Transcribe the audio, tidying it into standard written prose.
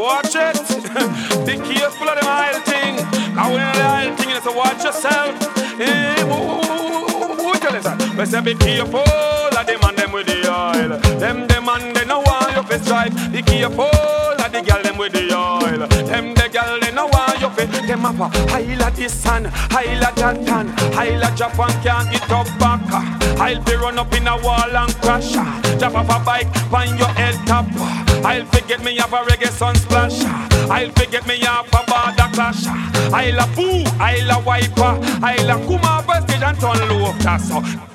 watch it. Be careful of them oil thing. Now when the oil thing, so watch yourself. Who tell us that? We say be careful of them and them with the oil. Them and they no want you to strive. Be careful of the girl them with the oil. Them the girl they no want you to. Them up a high this and high that and high Japan can't get up back. I'll be run up in a wall and crash. Drop off a bike, find your head top. I'll forget me have a reggae sun splash. I'll forget me have a border clash. I'll a poo, I'll a wiper, I'll a come over stage and turn low. That's so.